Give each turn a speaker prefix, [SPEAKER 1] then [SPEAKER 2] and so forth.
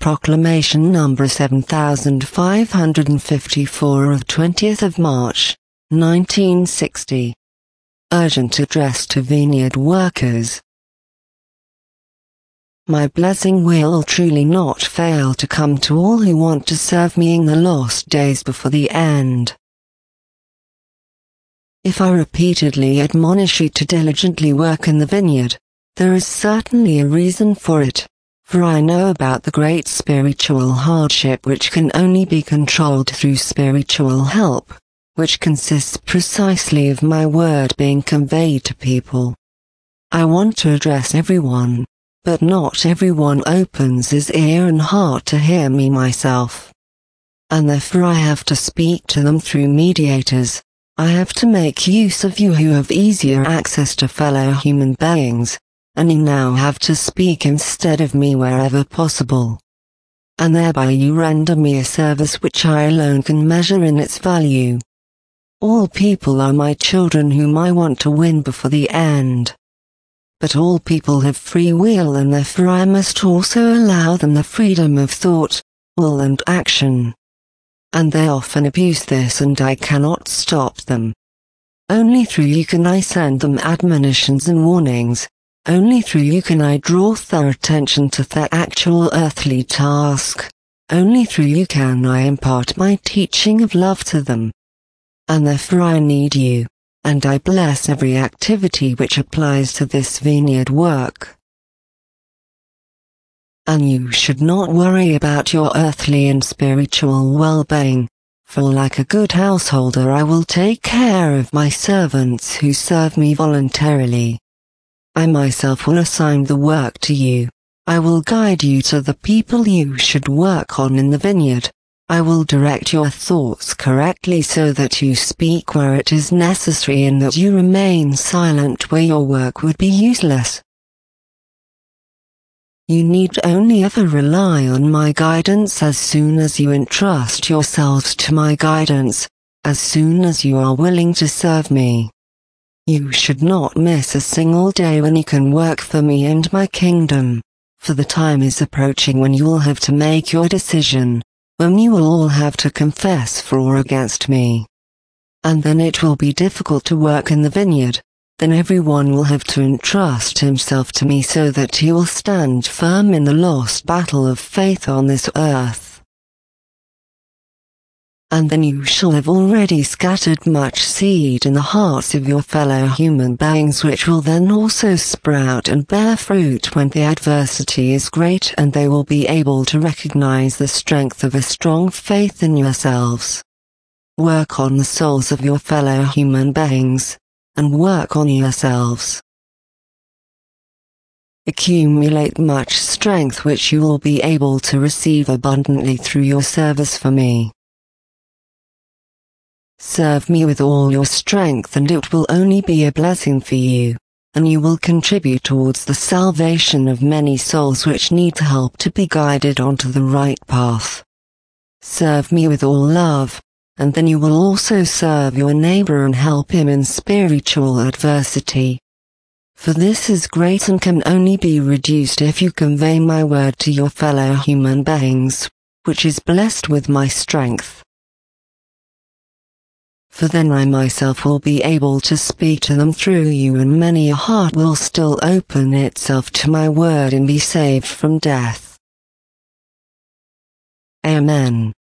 [SPEAKER 1] Proclamation number 7554 of 20th of March, 1960. Urgent address to vineyard workers. My blessing will truly not fail to come to all who want to serve me in the last days before the end. If I repeatedly admonish you to diligently work in the vineyard, there is certainly a reason for it, for I know about the great spiritual hardship which can only be controlled through spiritual help, which consists precisely of my word being conveyed to people. I want to address everyone, but not everyone opens his ear and heart to hear me myself. And therefore I have to speak to them through mediators. I have to make use of you who have easier access to fellow human beings, and you now have to speak instead of me wherever possible. And thereby you render me a service which I alone can measure in its value. All people are my children whom I want to win before the end. But all people have free will, and therefore I must also allow them the freedom of thought, will and action. And they often abuse this, and I cannot stop them. Only through you can I send them admonitions and warnings. Only through you can I draw their attention to their actual earthly task. Only through you can I impart my teaching of love to them. And therefore I need you, and I bless every activity which applies to this vineyard work. And you should not worry about your earthly and spiritual well-being, for like a good householder I will take care of my servants who serve me voluntarily. I myself will assign the work to you. I will guide you to the people you should work on in the vineyard. I will direct your thoughts correctly so that you speak where it is necessary and that you remain silent where your work would be useless. You need only ever rely on my guidance as soon as you entrust yourselves to my guidance, as soon as you are willing to serve me. You should not miss a single day when you can work for me and my kingdom, for the time is approaching when you will have to make your decision, when you will all have to confess for or against me. And then it will be difficult to work in the vineyard, then everyone will have to entrust himself to me so that he will stand firm in the lost battle of faith on this earth. And then you shall have already scattered much seed in the hearts of your fellow human beings, which will then also sprout and bear fruit when the adversity is great, and they will be able to recognize the strength of a strong faith in yourselves. Work on the souls of your fellow human beings, and work on yourselves. Accumulate much strength which you will be able to receive abundantly through your service for me. Serve me with all your strength, and it will only be a blessing for you, and you will contribute towards the salvation of many souls which need help to be guided onto the right path. Serve me with all love, and then you will also serve your neighbor and help him in spiritual adversity. For this is great and can only be reduced if you convey my word to your fellow human beings, which is blessed with my strength. For then I myself will be able to speak to them through you, and many a heart will still open itself to my word and be saved from death. Amen.